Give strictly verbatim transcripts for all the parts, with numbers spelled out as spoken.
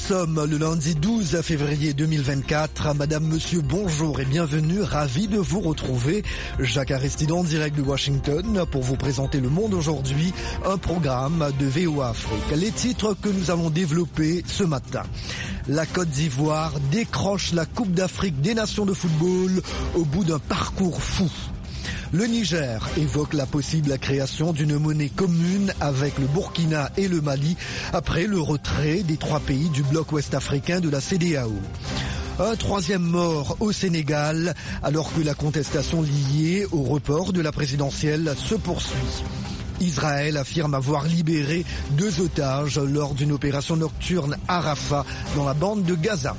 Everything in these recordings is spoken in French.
sommes le lundi douze février deux mille vingt-quatre. Madame, monsieur, bonjour et bienvenue. Ravi de vous retrouver. Jacques Aristide en direct de Washington pour vous présenter Le Monde aujourd'hui, un programme de V O A Afrique. Les titres que nous allons développer ce matin. La Côte d'Ivoire décroche la Coupe d'Afrique des Nations de football au bout d'un parcours fou. Le Niger évoque la possible création d'une monnaie commune avec le Burkina et le Mali après le retrait des trois pays du bloc ouest-africain de la C D A O. Un troisième mort au Sénégal alors que la contestation liée au report de la présidentielle se poursuit. Israël affirme avoir libéré deux otages lors d'une opération nocturne à Rafah dans la bande de Gaza.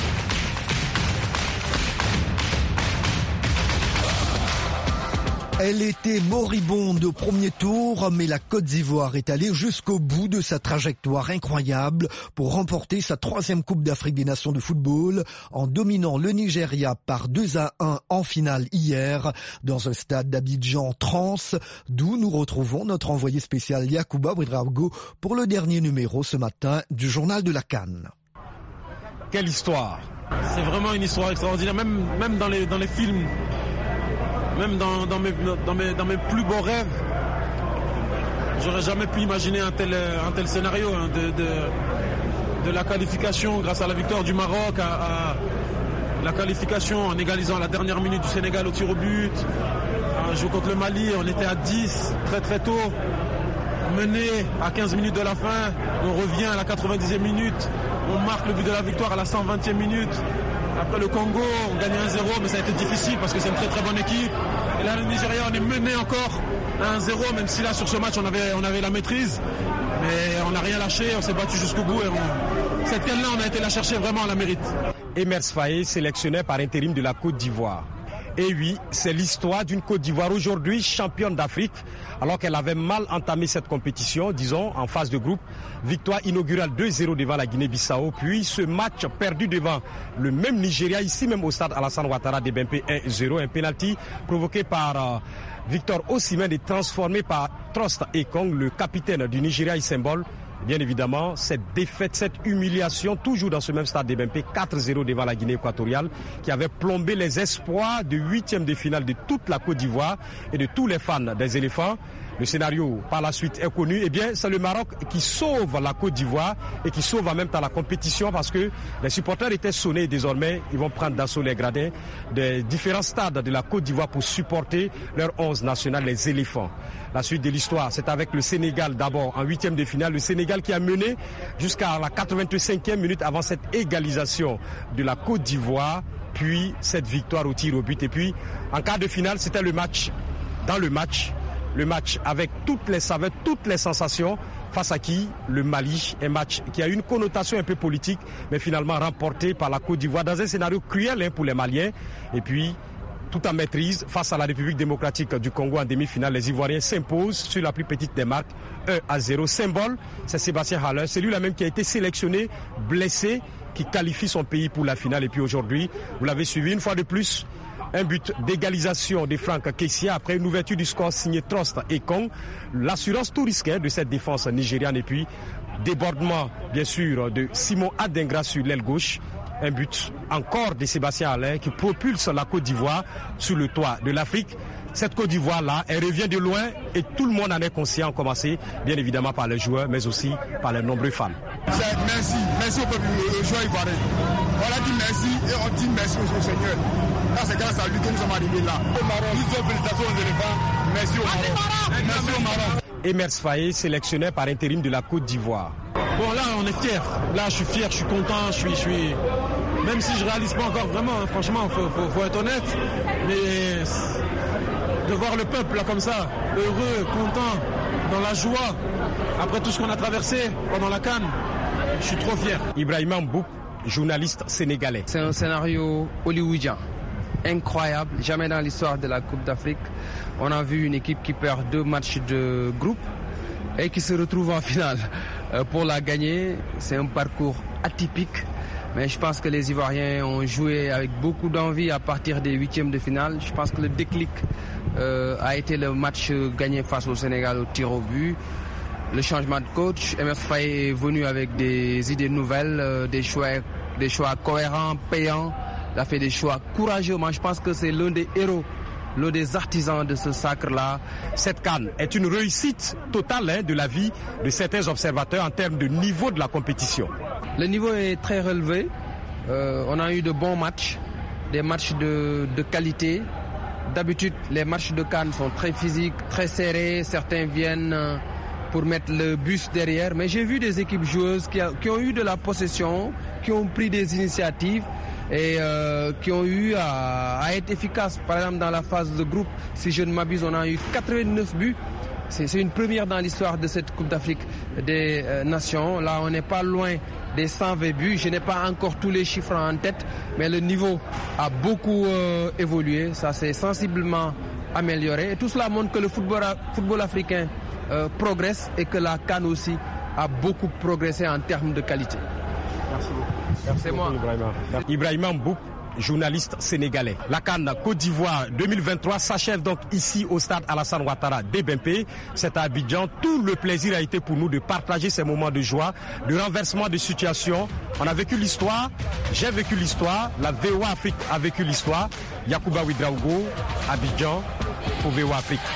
Elle était moribonde au premier tour, mais la Côte d'Ivoire est allée jusqu'au bout de sa trajectoire incroyable pour remporter sa troisième Coupe d'Afrique des Nations de football en dominant le Nigeria par deux à un en finale hier dans un stade d'Abidjan Trans, d'où nous retrouvons notre envoyé spécial Yacouba Ouedraogo pour le dernier numéro ce matin du journal de la CAN. Quelle histoire! C'est vraiment une histoire extraordinaire, même, même dans les, dans les films. Même dans, dans, mes, dans, mes, dans mes plus beaux rêves, j'aurais jamais pu imaginer un tel, un tel scénario hein, de, de, de la qualification grâce à la victoire du Maroc, à, à la qualification en égalisant la dernière minute du Sénégal au tir au but. Un jeu contre le Mali, on était à dix très très tôt, mené à quinze minutes de la fin, on revient à la quatre-vingt-dixième minute, on marque le but de la victoire à la cent vingtième minute. Après le Congo, on gagne un zéro, mais ça a été difficile parce que c'est une très très bonne équipe. Et là, le Nigeria, on est mené encore à un zéro, même si là, sur ce match, on avait, on avait la maîtrise. Mais on n'a rien lâché, on s'est battu jusqu'au bout. Et on... cette canne-là, on a été la chercher, vraiment, on la mérite. Emers Faé, sélectionné par intérim de la Côte d'Ivoire. Et oui, c'est l'histoire d'une Côte d'Ivoire aujourd'hui championne d'Afrique, alors qu'elle avait mal entamé cette compétition, disons, en phase de groupe. Victoire inaugurale deux zéro devant la Guinée-Bissau, puis ce match perdu devant le même Nigeria, ici même au stade Alassane Ouattara de Bempé un zéro, un penalty provoqué par euh, Victor Osimhen et transformé par Trost Ekong, le capitaine du Nigeria et symbole. Bien évidemment, cette défaite, cette humiliation, toujours dans ce même stade de Bempé, quatre zéro devant la Guinée équatoriale, qui avait plombé les espoirs de huitième de finale de toute la Côte d'Ivoire et de tous les fans des éléphants. Le scénario, par la suite, est connu. Eh bien, c'est le Maroc qui sauve la Côte d'Ivoire et qui sauve en même temps la compétition parce que les supporters étaient sonnés et désormais, ils vont prendre d'assaut les gradins des différents stades de la Côte d'Ivoire pour supporter leur onze national, les éléphants. La suite de l'histoire, c'est avec le Sénégal d'abord en huitième de finale. Le Sénégal qui a mené jusqu'à la quatre-vingt-cinquième minute avant cette égalisation de la Côte d'Ivoire, puis cette victoire au tir au but. Et puis, en quart de finale, c'était le match, dans le match, le match avec toutes les saveurs, toutes les sensations, face à qui? Le Mali, un match qui a une connotation un peu politique, mais finalement remporté par la Côte d'Ivoire dans un scénario cruel hein, pour les Maliens. Et puis, tout en maîtrise, face à la République démocratique du Congo en demi-finale, les Ivoiriens s'imposent sur la plus petite des marques, un à zéro. Symbole, c'est Sébastien Haller, c'est lui-là même qui a été sélectionné, blessé, qui qualifie son pays pour la finale. Et puis aujourd'hui, vous l'avez suivi une fois de plus, un but d'égalisation de Franck Kessia après une ouverture du score signé Trost Ekong. L'assurance tout risquée de cette défense nigériane et puis débordement bien sûr de Simon Adingra sur l'aile gauche. Un but encore de Sébastien Haller qui propulse la Côte d'Ivoire sur le toit de l'Afrique. Cette Côte d'Ivoire-là, elle revient de loin et tout le monde en est conscient, commencé bien évidemment par les joueurs, mais aussi par les nombreux fans. Merci, merci au peuple, aux joueurs ivoiriens. On a dit merci et on dit merci au Seigneur. Là, c'est grâce à lui que nous sommes arrivés là. Au Maroc, nous sommes félicitations aux éléphants. Merci au Maroc. Merci au Maroc. Emers Faé, sélectionné par intérim de la Côte d'Ivoire. Bon, là, on est fiers. Là, je suis fier, je suis content, je suis... Je suis... Même si je ne réalise pas encore vraiment, hein, franchement, il faut, faut, faut être honnête. Mais de voir le peuple là comme ça, heureux, content, dans la joie, après tout ce qu'on a traversé pendant la CAN, je suis trop fier. Ibrahima Mboup, journaliste sénégalais. C'est un scénario hollywoodien, incroyable. Jamais dans l'histoire de la Coupe d'Afrique, on a vu une équipe qui perd deux matchs de groupe et qui se retrouve en finale. Euh, pour la gagner, c'est un parcours atypique. Mais je pense que les Ivoiriens ont joué avec beaucoup d'envie à partir des huitièmes de finale. Je pense que le déclic euh, a été le match gagné face au Sénégal au tir au but. le changement de coach. M F Faye est venu avec des idées nouvelles, euh, des choix, des choix cohérents, payants. Il a fait des choix courageux. Moi, je pense que c'est l'un des héros, l'un des artisans de ce sacre-là. Cette CAN est une réussite totale hein, de la vie de certains observateurs en termes de niveau de la compétition. Le niveau est très relevé. Euh, on a eu de bons matchs, des matchs de, de qualité. D'habitude, les matchs de CAN sont très physiques, très serrés. Certains viennent pour mettre le bus derrière. Mais j'ai vu des équipes joueuses qui, a, qui ont eu de la possession, qui ont pris des initiatives et euh, qui ont eu à, à être efficaces. Par exemple, dans la phase de groupe, si je ne m'abuse, on a eu quatre-vingt-neuf buts. C'est, c'est une première dans l'histoire de cette Coupe d'Afrique des euh, Nations. Là, on n'est pas loin des cent vingt buts. Je n'ai pas encore tous les chiffres en tête, mais le niveau a beaucoup euh, évolué. Ça s'est sensiblement amélioré. Et tout cela montre que le football, football africain euh, progresse et que la CAN aussi a beaucoup progressé en termes de qualité. Merci beaucoup. Merci C'est beaucoup, moi. Ibrahima. Ibrahima Mboup, journaliste sénégalais. La CAN Côte d'Ivoire deux mille vingt-trois s'achève donc ici au stade Alassane Ouattara d'Ebempe. C'est à Abidjan. Tout le plaisir a été pour nous de partager ces moments de joie, de renversement de situation. On a vécu l'histoire, j'ai vécu l'histoire, la V O A Afrique a vécu l'histoire. Yacouba Ouedraogo, Abidjan, pour V O A Afrique.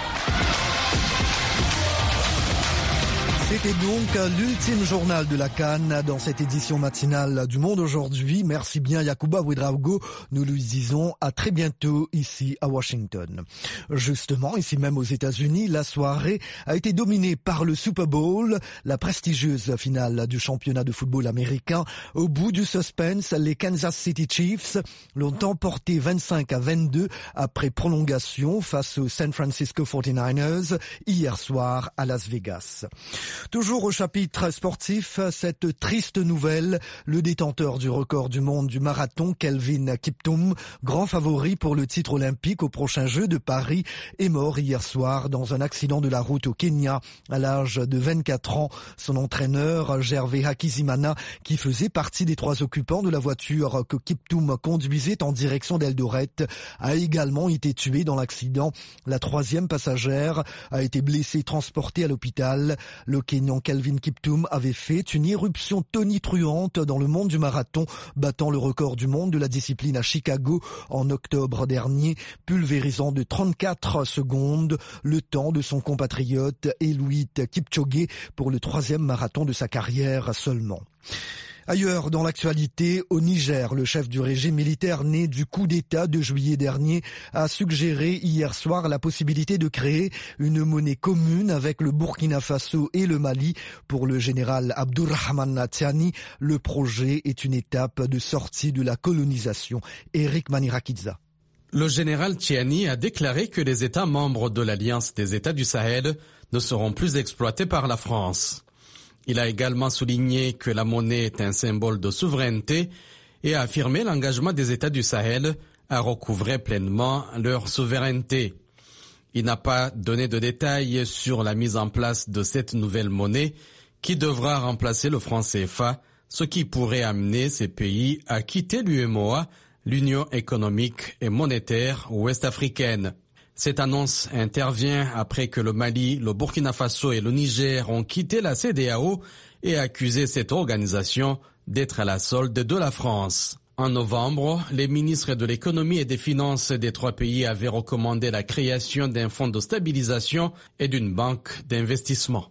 C'était donc l'ultime journal de la CAN dans cette édition matinale du Monde aujourd'hui. Merci bien Yacouba Ouedraogo. Nous lui disons à très bientôt ici à Washington. Justement, ici même aux États-Unis, la soirée a été dominée par le Super Bowl, la prestigieuse finale du championnat de football américain. Au bout du suspense, les Kansas City Chiefs l'ont emporté vingt-cinq à vingt-deux après prolongation face aux San Francisco forty-niners hier soir à Las Vegas. Toujours au chapitre sportif, cette triste nouvelle, le détenteur du record du monde du marathon, Kelvin Kiptum, grand favori pour le titre olympique aux prochains Jeux de Paris, est mort hier soir dans un accident de la route au Kenya à l'âge de vingt-quatre ans. Son entraîneur, Gervais Hakizimana, qui faisait partie des trois occupants de la voiture que Kiptum conduisait en direction d'Eldoret, a également été tué dans l'accident. La troisième passagère a été blessée, transportée à l'hôpital. Le Kenyan Kelvin Kiptum avait fait une éruption tonitruante dans le monde du marathon, battant le record du monde de la discipline à Chicago en octobre dernier, pulvérisant de trente-quatre secondes le temps de son compatriote Eliud Kipchoge pour le troisième marathon de sa carrière seulement. Ailleurs dans l'actualité, au Niger, le chef du régime militaire né du coup d'État de juillet dernier a suggéré hier soir la possibilité de créer une monnaie commune avec le Burkina Faso et le Mali. Pour le général Abdourahmane Tiani, le projet est une étape de sortie de la colonisation. Eric Manirakidza. Le général Tiani a déclaré que les États membres de l'Alliance des États du Sahel ne seront plus exploités par la France. Il a également souligné que la monnaie est un symbole de souveraineté et a affirmé l'engagement des États du Sahel à recouvrer pleinement leur souveraineté. Il n'a pas donné de détails sur la mise en place de cette nouvelle monnaie qui devra remplacer le franc C F A, ce qui pourrait amener ces pays à quitter l'U E M O A, l'Union économique et monétaire ouest-africaine. Cette annonce intervient après que le Mali, le Burkina Faso et le Niger ont quitté la C E D E A O et accusé cette organisation d'être à la solde de la France. En novembre, les ministres de l'économie et des finances des trois pays avaient recommandé la création d'un fonds de stabilisation et d'une banque d'investissement.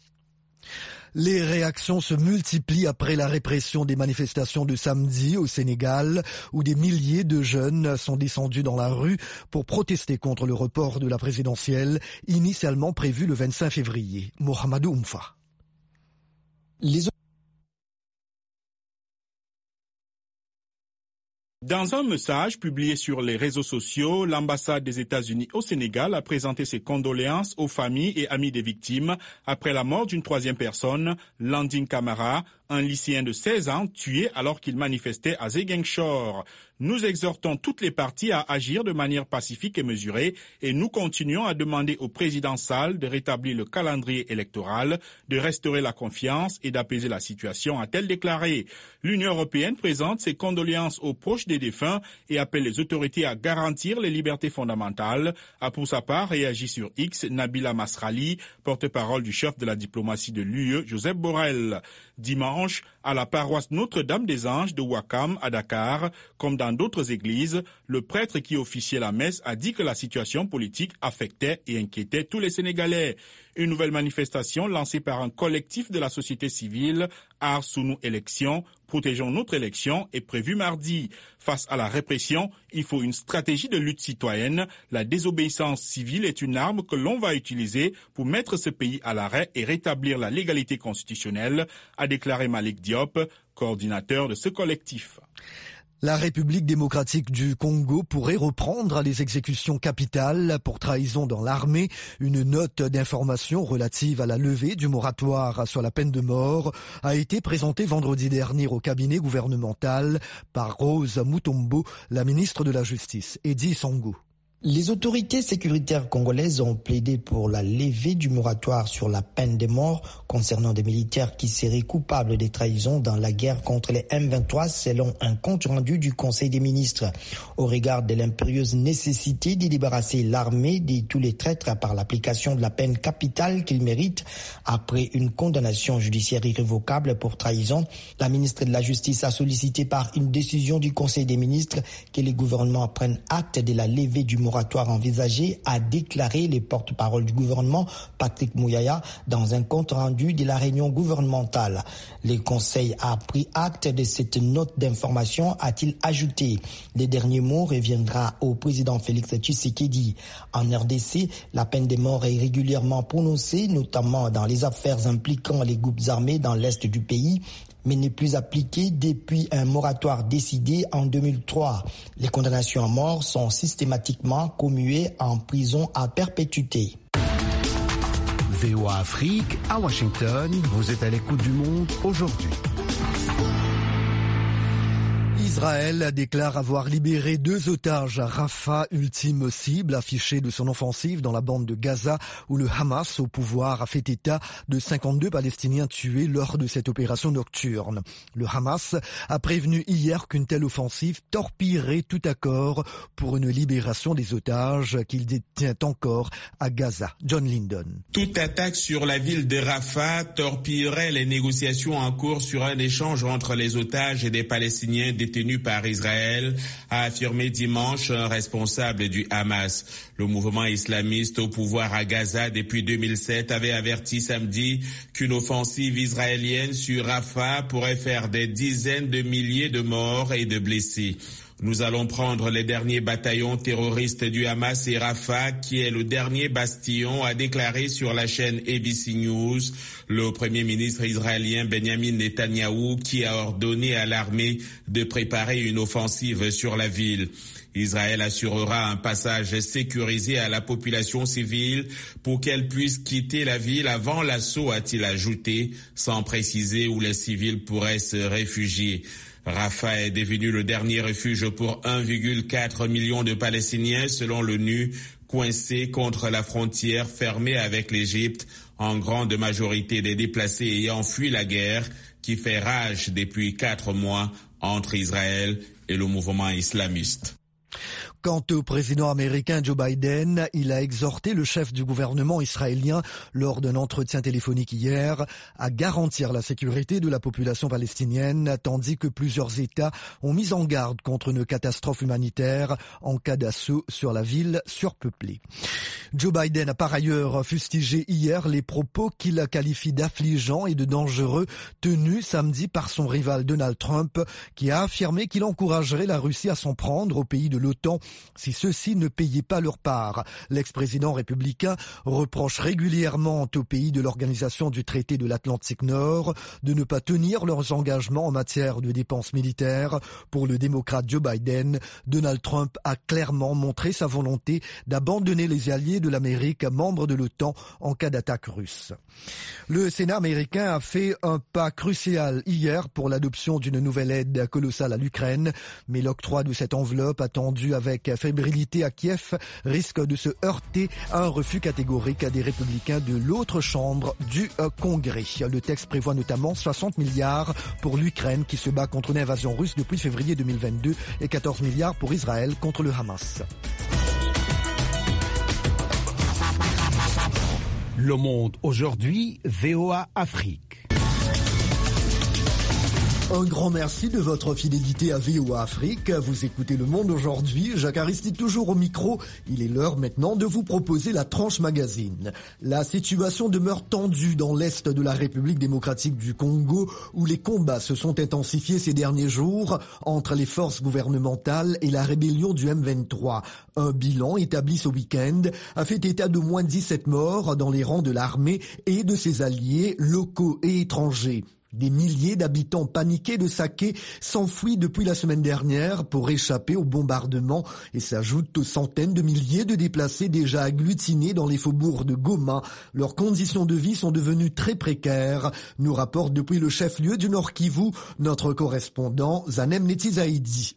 Les réactions se multiplient après la répression des manifestations de samedi au Sénégal, où des milliers de jeunes sont descendus dans la rue pour protester contre le report de la présidentielle, initialement prévu le vingt-cinq février. Mohamedou Oumfa. Les Dans un message publié sur les réseaux sociaux, l'ambassade des États-Unis au Sénégal a présenté ses condoléances aux familles et amis des victimes après la mort d'une troisième personne, Landing Camara, Un lycéen de seize ans tué alors qu'il manifestait à Ziguinchor. Nous exhortons toutes les parties à agir de manière pacifique et mesurée et nous continuons à demander au président Sall de rétablir le calendrier électoral, de restaurer la confiance et d'apaiser la situation, a-t-elle déclaré. L'Union européenne présente ses condoléances aux proches des défunts et appelle les autorités à garantir les libertés fondamentales, a pour sa part réagi sur X Nabila Masrali, porte-parole du chef de la diplomatie de l'U E, Joseph Borrell. Dimanche, à la paroisse Notre-Dame-des-Anges de Ouakam à Dakar, comme dans d'autres églises, le prêtre qui officiait la messe a dit que la situation politique affectait et inquiétait tous les Sénégalais. Une nouvelle manifestation lancée par un collectif de la société civile, Art Sous-nous élections, protégeons notre élection, est prévue mardi. Face à la répression, il faut une stratégie de lutte citoyenne. La désobéissance civile est une arme que l'on va utiliser pour mettre ce pays à l'arrêt et rétablir la légalité constitutionnelle, a déclaré Malik Diop, coordinateur de ce collectif. La République démocratique du Congo pourrait reprendre les exécutions capitales pour trahison dans l'armée. Une note d'information relative à la levée du moratoire sur la peine de mort a été présentée vendredi dernier au cabinet gouvernemental par Rose Mutombo, la ministre de la Justice, Eddy Songo. Les autorités sécuritaires congolaises ont plaidé pour la levée du moratoire sur la peine de mort concernant des militaires qui seraient coupables des trahisons dans la guerre contre les M vingt-trois selon un compte rendu du Conseil des ministres. Au regard de l'impérieuse nécessité de débarrasser l'armée de tous les traîtres par l'application de la peine capitale qu'ils méritent après une condamnation judiciaire irrévocable pour trahison, la ministre de la Justice a sollicité par une décision du Conseil des ministres que les gouvernements prennent acte de la levée du moratoire envisagé, a déclaré le porte-parole du gouvernement Patrick Mouyaya dans un compte rendu de la réunion gouvernementale. Le Conseil a pris acte de cette note d'information, a-t-il ajouté. Le dernier mot reviendra au président Félix Tshisekedi. En R D C, la peine de mort est régulièrement prononcée, notamment dans les affaires impliquant les groupes armés dans l'est du pays, mais n'est plus appliquée depuis un moratoire décidé en deux mille trois. Les condamnations à mort sont systématiquement commuées en prison à perpétuité. V O A Afrique, à Washington, vous êtes à l'écoute du monde aujourd'hui. Israël déclare avoir libéré deux otages à Rafah, ultime cible affichée de son offensive dans la bande de Gaza, où le Hamas au pouvoir a fait état de cinquante-deux Palestiniens tués lors de cette opération nocturne. Le Hamas a prévenu hier qu'une telle offensive torpillerait tout accord pour une libération des otages qu'il détient encore à Gaza. John Lyndon. Toute attaque sur la ville de Rafah torpillerait les négociations en cours sur un échange entre les otages et des Palestiniens détenus par Israël, a affirmé dimanche un responsable du Hamas. Le mouvement islamiste au pouvoir à Gaza depuis deux mille sept avait averti samedi qu'une offensive israélienne sur Rafah pourrait faire des dizaines de milliers de morts et de blessés. Nous allons prendre les derniers bataillons terroristes du Hamas et Rafah, qui est le dernier bastion, a déclaré sur la chaîne A B C News le premier ministre israélien Benjamin Netanyahou, qui a ordonné à l'armée de préparer une offensive sur la ville. Israël assurera un passage sécurisé à la population civile pour qu'elle puisse quitter la ville avant l'assaut, a-t-il ajouté, sans préciser où les civils pourraient se réfugier. Rafah est devenu le dernier refuge pour un virgule quatre million de Palestiniens selon l'ONU, coincés contre la frontière fermée avec l'Égypte, en grande majorité des déplacés ayant fui la guerre qui fait rage depuis quatre mois entre Israël et le mouvement islamiste. Quant au président américain Joe Biden, il a exhorté le chef du gouvernement israélien lors d'un entretien téléphonique hier à garantir la sécurité de la population palestinienne, tandis que plusieurs États ont mis en garde contre une catastrophe humanitaire en cas d'assaut sur la ville surpeuplée. Joe Biden a par ailleurs fustigé hier les propos qu'il qualifie d'affligeants et de dangereux tenus samedi par son rival Donald Trump, qui a affirmé qu'il encouragerait la Russie à s'en prendre aux pays de l'OTAN si ceux-ci ne payaient pas leur part. L'ex-président républicain reproche régulièrement aux pays de l'organisation du traité de l'Atlantique Nord de ne pas tenir leurs engagements en matière de dépenses militaires. Pour le démocrate Joe Biden, Donald Trump a clairement montré sa volonté d'abandonner les alliés de l'Amérique, membres de l'OTAN, en cas d'attaque russe. Le Sénat américain a fait un pas crucial hier pour l'adoption d'une nouvelle aide colossale à l'Ukraine, mais l'octroi de cette enveloppe attendue avec fébrilité à Kiev risque de se heurter à un refus catégorique des républicains de l'autre chambre du Congrès. Le texte prévoit notamment soixante milliards pour l'Ukraine qui se bat contre une invasion russe depuis février deux mille vingt-deux et quatorze milliards pour Israël contre le Hamas. Le Monde aujourd'hui, V O A Afrique. Un grand merci de votre fidélité à V O A Afrique. Vous écoutez Le Monde aujourd'hui. Jacques Aristide toujours au micro. Il est l'heure maintenant de vous proposer la tranche magazine. La situation demeure tendue dans l'est de la République démocratique du Congo où les combats se sont intensifiés ces derniers jours entre les forces gouvernementales et la rébellion du M vingt-trois. Un bilan établi ce week-end a fait état de moins dix-sept morts dans les rangs de l'armée et de ses alliés locaux et étrangers. Des milliers d'habitants paniqués de Saké s'enfuient depuis la semaine dernière pour échapper aux bombardements et s'ajoutent aux centaines de milliers de déplacés déjà agglutinés dans les faubourgs de Goma. Leurs conditions de vie sont devenues très précaires, nous rapporte depuis le chef-lieu du Nord Kivu notre correspondant Zanem Netizaidi.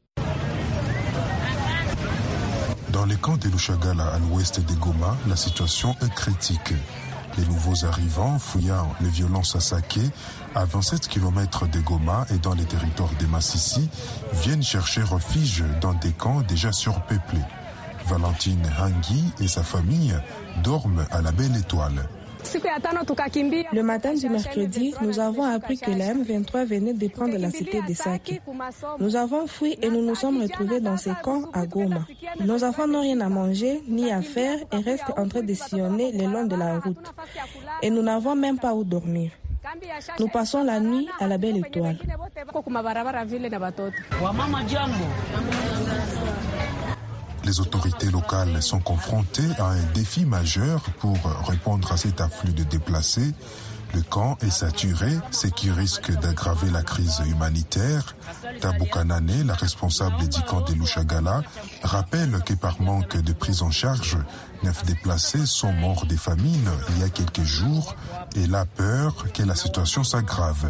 Dans les camps de Lushagala à l'ouest de Goma, la situation est critique. Les nouveaux arrivants, fouillant les violences à Saké, à vingt-sept kilomètres de Goma et dans les territoires de Massissi, viennent chercher refuge dans des camps déjà surpeuplés. Valentine Hangui et sa famille dorment à la Belle Étoile. Le matin du mercredi, nous avons appris que la M vingt-trois venait de prendre la cité de Saké. Nous avons fui et nous nous sommes retrouvés dans ces camps à Goma. Nos enfants n'ont rien à manger ni à faire et restent en train de sillonner le long de la route. Et nous n'avons même pas où dormir. Nous passons la nuit à la Belle Étoile. Les autorités locales sont confrontées à un défi majeur pour répondre à cet afflux de déplacés. Le camp est saturé, ce qui risque d'aggraver la crise humanitaire. Tabou Kanane, la responsable du camp de Lushagala, rappelle que par manque de prise en charge, neuf déplacés sont morts des famines il y a quelques jours et la peur que la situation s'aggrave.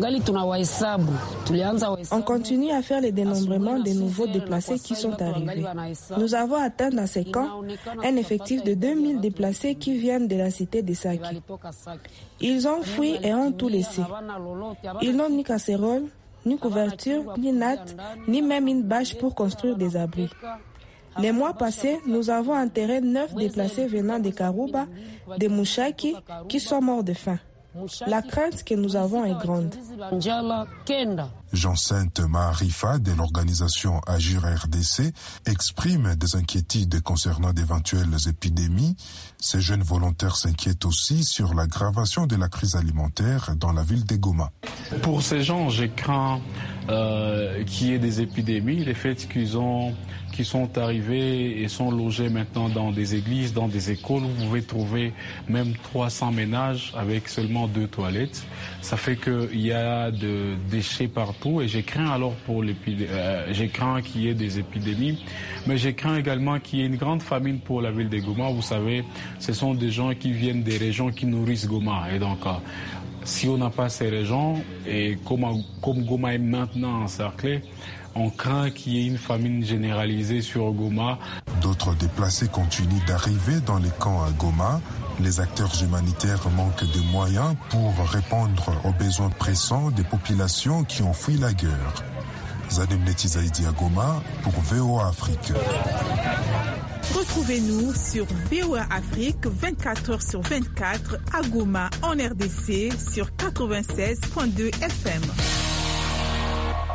On continue à faire le dénombrement des nouveaux déplacés qui sont arrivés. Nous avons atteint dans ces camps un effectif de deux mille déplacés qui viennent de la cité de Saké. Ils ont fui et ont tout laissé. Ils n'ont ni casserole, ni couverture, ni natte, ni même une bâche pour construire des abris. Les mois passés, nous avons enterré neuf déplacés venant de Karouba, de Mouchaki, qui sont morts de faim. La crainte que nous avons est grande. Jean-Sainte Maharifa de l'organisation Agir R D C exprime des inquiétudes concernant d'éventuelles épidémies. Ces jeunes volontaires s'inquiètent aussi sur l'aggravation de la crise alimentaire dans la ville de Goma. Pour ces gens, je crains euh, qu'il y ait des épidémies. Les faits qu'ils ont qui sont arrivés et sont logés maintenant dans des églises, dans des écoles. Vous pouvez trouver même trois cents ménages avec seulement deux toilettes. Ça fait qu'il y a de déchets partout et j'ai craint alors pour l'épidémie, euh, j'ai craint qu'il y ait des épidémies, mais j'ai craint également qu'il y ait une grande famine pour la ville de Goma. Vous savez, ce sont des gens qui viennent des régions qui nourrissent Goma et donc euh, si on n'a pas ces régions et comme, comme Goma est maintenant encerclé, on craint qu'il y ait une famine généralisée sur Goma. D'autres déplacés continuent d'arriver dans les camps à Goma. Les acteurs humanitaires manquent de moyens pour répondre aux besoins pressants des populations qui ont fui la guerre. Zadem Netizaidi à Goma pour V O A Afrique. Retrouvez-nous sur V O A Afrique vingt-quatre heures sur vingt-quatre à Goma en R D C sur quatre-vingt-seize virgule deux F M.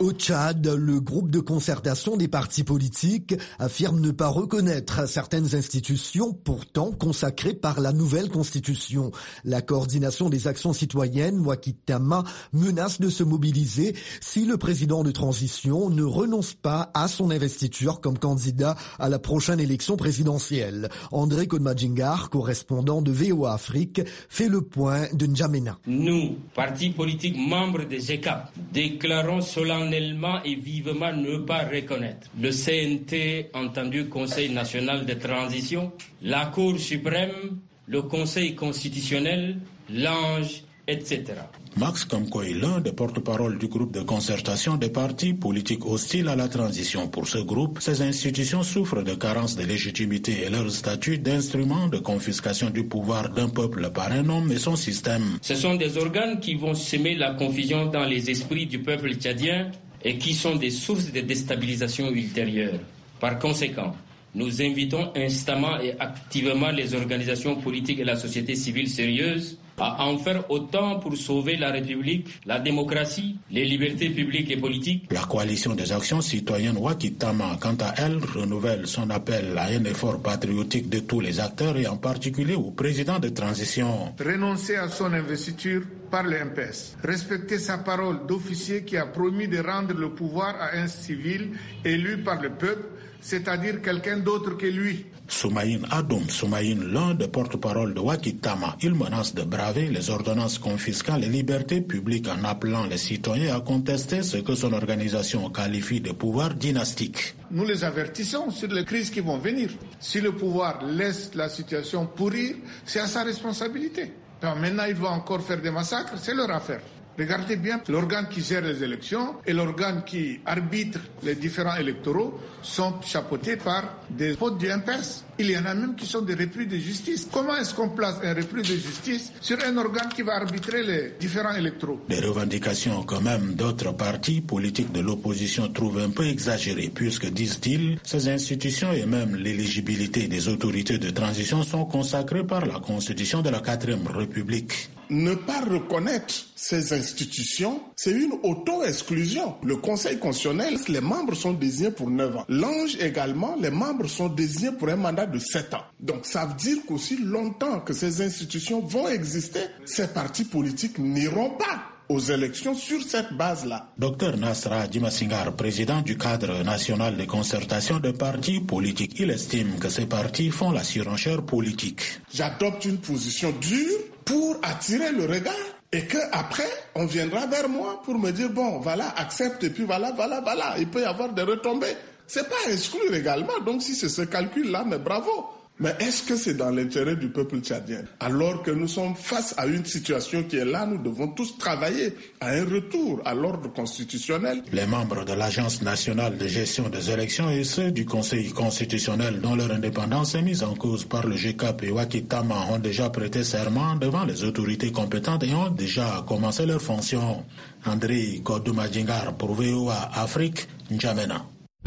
Au Tchad, le groupe de concertation des partis politiques affirme ne pas reconnaître certaines institutions pourtant consacrées par la nouvelle constitution. La coordination des actions citoyennes, Waky Tama, menace de se mobiliser si le président de transition ne renonce pas à son investiture comme candidat à la prochaine élection présidentielle. André Kodmadjingar, correspondant de V O A Afrique, fait le point de N'Djamena. Nous, partis politiques membres des G C A P, déclarons solennellement et vivement ne pas reconnaître le C N T, entendu Conseil national de transition, la Cour suprême, le Conseil constitutionnel, l'Ange, et cetera. Max Kamkoy, l'un des porte-parole du groupe de concertation des partis politiques hostiles à la transition. Pour ce groupe, ces institutions souffrent de carences de légitimité et leur statut d'instrument de confiscation du pouvoir d'un peuple par un homme et son système. Ce sont des organes qui vont semer la confusion dans les esprits du peuple tchadien et qui sont des sources de déstabilisation ultérieure. Par conséquent, nous invitons instamment et activement les organisations politiques et la société civile sérieuse à en faire autant pour sauver la République, la démocratie, les libertés publiques et politiques. La coalition des actions citoyennes Waky Tama, quant à elle, renouvelle son appel à un effort patriotique de tous les acteurs et en particulier au président de transition. Renoncer à son investiture par le M P S. Respecter sa parole d'officier qui a promis de rendre le pouvoir à un civil élu par le peuple, c'est-à-dire quelqu'un d'autre que lui. Soumaïn Adoum Soumaïn, l'un des porte-parole de Waky Tama, il menace de braver les ordonnances confiscales et libertés publiques en appelant les citoyens à contester ce que son organisation qualifie de pouvoir dynastique. Nous les avertissons sur les crises qui vont venir. Si le pouvoir laisse la situation pourrir, c'est à sa responsabilité. Alors maintenant, il va encore faire des massacres, c'est leur affaire. Regardez bien, l'organe qui gère les élections et l'organe qui arbitre les différents électoraux sont chapeautés par des potes du M P S. Il y en a même qui sont des repris de justice. Comment est-ce qu'on place un repris de justice sur un organe qui va arbitrer les différents électoraux? Des revendications que même d'autres partis politiques de l'opposition trouvent un peu exagérées, puisque, disent-ils, ces institutions et même l'éligibilité des autorités de transition sont consacrées par la Constitution de la quatrième République. Ne pas reconnaître ces institutions, c'est une auto-exclusion. Le Conseil constitutionnel, les membres sont désignés pour neuf ans. L'Ange également, les membres sont désignés pour un mandat de sept ans. Donc ça veut dire qu'aussi longtemps que ces institutions vont exister, ces partis politiques n'iront pas aux élections sur cette base-là. Docteur Nasra Dimasingar, président du cadre national de concertation de partis politiques, il estime que ces partis font la surenchère politique. J'adopte une position dure pour attirer le regard et qu'après, on viendra vers moi pour me dire, bon, voilà, accepte, et puis voilà, voilà, voilà. Il peut y avoir des retombées. C'est pas à exclure également. Donc si c'est ce calcul-là, mais bravo. Mais est-ce que c'est dans l'intérêt du peuple tchadien? Alors que nous sommes face à une situation qui est là, nous devons tous travailler à un retour à l'ordre constitutionnel. Les membres de l'Agence nationale de gestion des élections et ceux du Conseil constitutionnel dont leur indépendance est mise en cause par le G C A P et Waky Tama ont déjà prêté serment devant les autorités compétentes et ont déjà commencé leurs fonctions. André Kodmadjingar pour V O A Afrique, N'Djamena.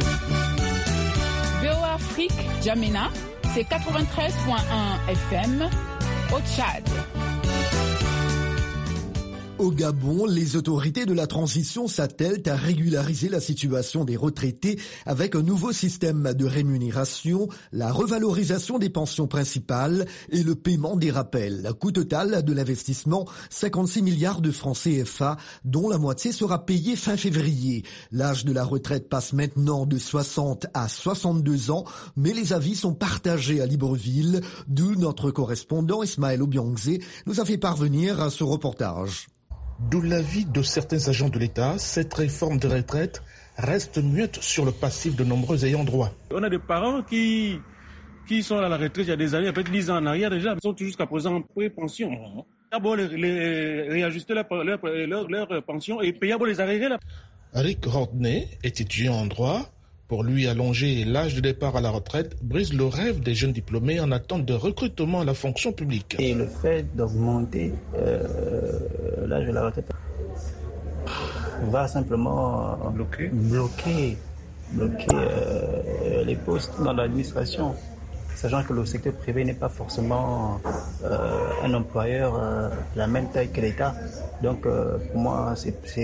V O A Afrique, N'Djamena. C'est quatre-vingt-treize point un F M au Tchad. Au Gabon, les autorités de la transition s'attellent à régulariser la situation des retraités avec un nouveau système de rémunération, la revalorisation des pensions principales et le paiement des rappels. Coût total de l'investissement, cinquante-six milliards de francs C F A, dont la moitié sera payée fin février. L'âge de la retraite passe maintenant de soixante à soixante-deux ans, mais les avis sont partagés à Libreville, d'où notre correspondant Ismaël Obiangze nous a fait parvenir ce reportage. De l'avis de certains agents de l'État, cette réforme de retraite reste muette sur le passif de nombreux ayants droit. On a des parents qui, qui sont à la retraite il y a des années, peut-être dix ans en arrière déjà, ils sont jusqu'à présent en pré-pension. D'abord, les, les, réajuster leur, leur, leur, leur pension et payer pour les arrêter là. Rick Rodney est étudiant en droit. Pour lui, allonger l'âge de départ à la retraite brise le rêve des jeunes diplômés en attente de recrutement à la fonction publique. Et le fait d'augmenter euh, l'âge de la retraite va simplement bloquer, bloquer, bloquer euh, les postes dans l'administration, sachant que le secteur privé n'est pas forcément euh, un employeur euh, de la même taille que l'État. Donc euh, pour moi, c'est, c'est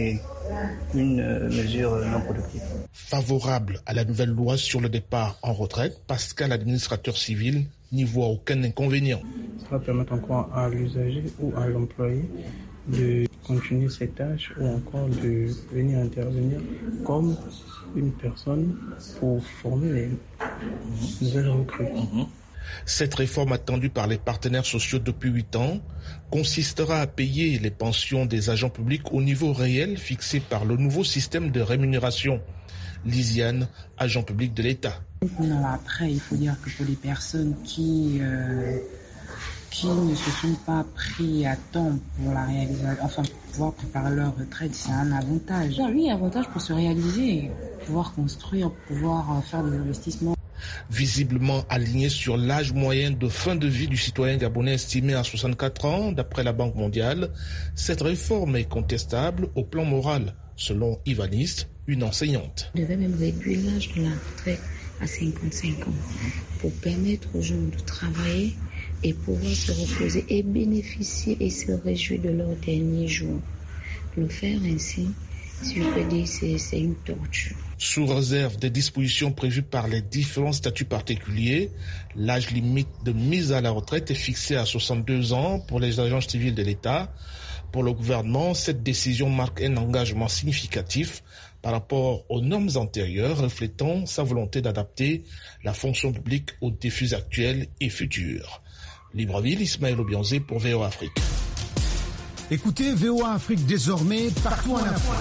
une euh, mesure non productive. Favorable à la nouvelle loi sur le départ en retraite, Pascal, administrateur civil, n'y voit aucun inconvénient. Ça va permettre encore à l'usager ou à l'employé de continuer ses tâches ou encore de venir intervenir comme une personne pour former les nouvelles recrues. Mmh. Cette réforme attendue par les partenaires sociaux depuis huit ans consistera à payer les pensions des agents publics au niveau réel fixé par le nouveau système de rémunération. Lisiane, agent public de l'État. Non, après, il faut dire que pour les personnes qui, euh, qui ne se sont pas pris à temps pour la réalisation, enfin, pour pouvoir préparer leur retraite, c'est un avantage. Oui, un avantage pour se réaliser, pouvoir construire, pouvoir faire des investissements. Visiblement aligné sur l'âge moyen de fin de vie du citoyen gabonais estimé à soixante-quatre ans, d'après la Banque mondiale, cette réforme est contestable au plan moral, selon Ivaniste, une enseignante. On devait même réduire l'âge de la retraite à cinquante-cinq ans pour permettre aux gens de travailler et pouvoir se reposer et bénéficier et se réjouir de leurs derniers jours. Le faire ainsi, si je peux dire, c'est, c'est une torture. Sous réserve des dispositions prévues par les différents statuts particuliers, l'âge limite de mise à la retraite est fixé à soixante-deux ans pour les agents civils de l'État. Pour le gouvernement, cette décision marque un engagement significatif par rapport aux normes antérieures, reflétant sa volonté d'adapter la fonction publique aux défis actuels et futurs. Libreville, Ismaël Obianzé pour V O A Afrique. Écoutez V O A Afrique désormais partout en Afrique.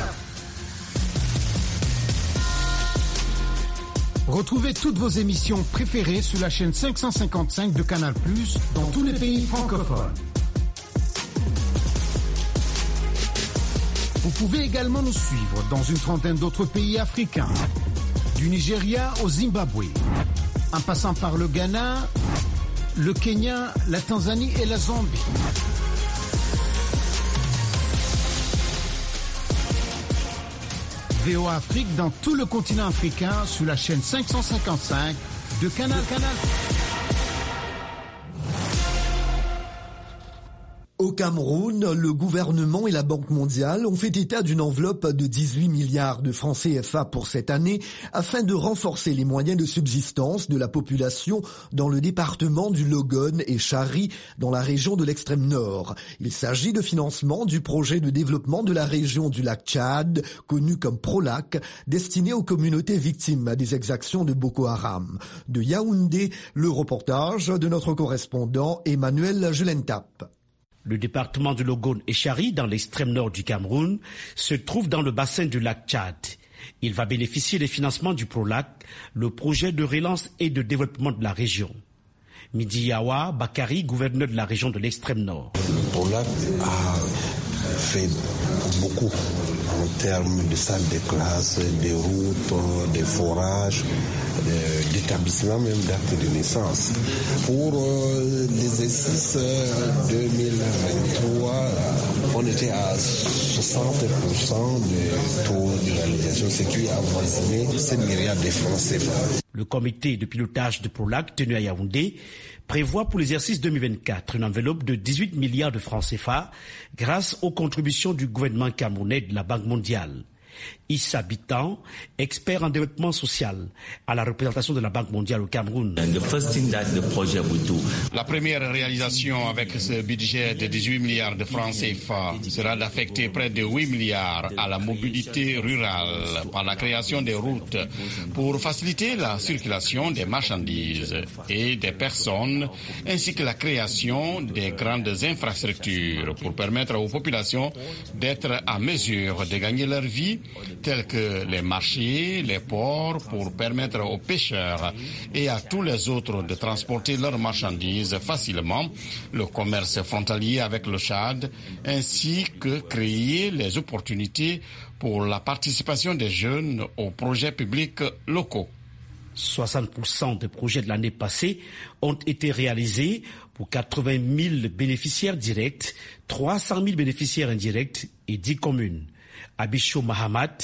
Retrouvez toutes vos émissions préférées sur la chaîne cinq cent cinquante-cinq de Canal plus, dans tous les pays francophones. Vous pouvez également nous suivre dans une trentaine d'autres pays africains, du Nigeria au Zimbabwe, en passant par le Ghana, le Kenya, la Tanzanie et la Zambie. V O A Afrique dans tout le continent africain sur la chaîne cinq cent cinquante-cinq de Canal Canal. Au Cameroun, le gouvernement et la Banque mondiale ont fait état d'une enveloppe de dix-huit milliards de francs C F A pour cette année afin de renforcer les moyens de subsistance de la population dans le département du Logone et Chari dans la région de l'extrême nord. Il s'agit de financement du projet de développement de la région du lac Tchad, connu comme PROLAC, destiné aux communautés victimes des exactions de Boko Haram. De Yaoundé, le reportage de notre correspondant Emmanuel Julentap. Le département du Logone et Chari, dans l'extrême nord du Cameroun, se trouve dans le bassin du lac Tchad. Il va bénéficier des financements du PROLAC, le projet de relance et de développement de la région. Midi Yawa Bakari, gouverneur de la région de l'extrême nord. Le PROLAC a fait beaucoup en termes de salles de classe, des routes, des forages, d'établissements même d'actes de naissance. Pour euh, l'exercice deux mille vingt-trois, on était à soixante pour cent de taux de réalisation, ce qui a avoisiné sept milliards de francs C F A. Le comité de pilotage de PROLAC tenu à Yaoundé prévoit pour l'exercice deux mille vingt-quatre une enveloppe de dix-huit milliards de francs C F A grâce aux contributions du gouvernement camerounais et de la Banque mondiale. Issa Bitan, expert en développement social à la représentation de la Banque mondiale au Cameroun. La première réalisation avec ce budget de dix-huit milliards de francs C F A sera d'affecter près de huit milliards à la mobilité rurale par la création des routes pour faciliter la circulation des marchandises et des personnes, ainsi que la création des grandes infrastructures pour permettre aux populations d'être à mesure de gagner leur vie, tels que les marchés, les ports, pour permettre aux pêcheurs et à tous les autres de transporter leurs marchandises facilement, le commerce frontalier avec le Tchad, ainsi que créer les opportunités pour la participation des jeunes aux projets publics locaux. soixante pour cent des projets de l'année passée ont été réalisés pour quatre-vingt mille bénéficiaires directs, trois cent mille bénéficiaires indirects et dix communes. Abicho Mahamat,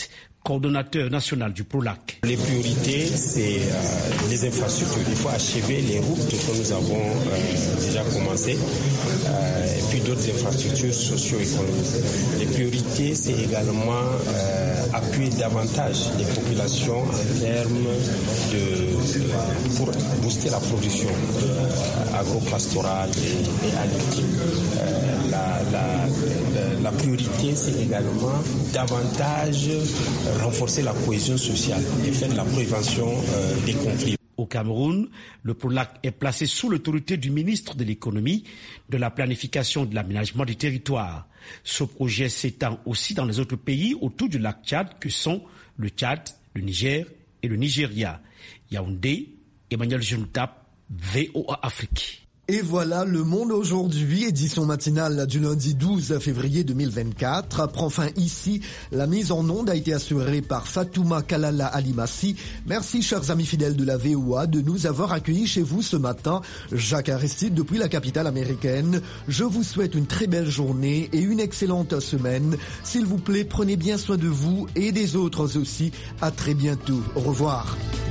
coordonnateur national du PROLAC. Les priorités, c'est euh, les infrastructures. Il faut achever les routes que nous avons euh, déjà commencées, euh, et puis d'autres infrastructures socio-économiques. Les priorités, c'est également euh, appuyer davantage les populations en termes de, pour booster la production euh, agro-pastorale et, et halieutique. Euh, la, la, la, la priorité, c'est également davantage renforcer la cohésion sociale et faire de la prévention euh, des conflits. Au Cameroun, le PROLAC est placé sous l'autorité du ministre de l'économie, de la planification et de l'aménagement du territoire. Ce projet s'étend aussi dans les autres pays autour du lac Tchad que sont le Tchad, le Niger et le Nigeria. Yaoundé, Emmanuel Juntap, V O A Afrique. Et voilà, Le Monde aujourd'hui, édition matinale du lundi douze février deux mille vingt-quatre, prend fin ici. La mise en onde a été assurée par Fatouma Kalala Alimassi. Merci, chers amis fidèles de la V O A, de nous avoir accueillis chez vous ce matin. Jacques Aristide depuis la capitale américaine. Je vous souhaite une très belle journée et une excellente semaine. S'il vous plaît, prenez bien soin de vous et des autres aussi. À très bientôt. Au revoir.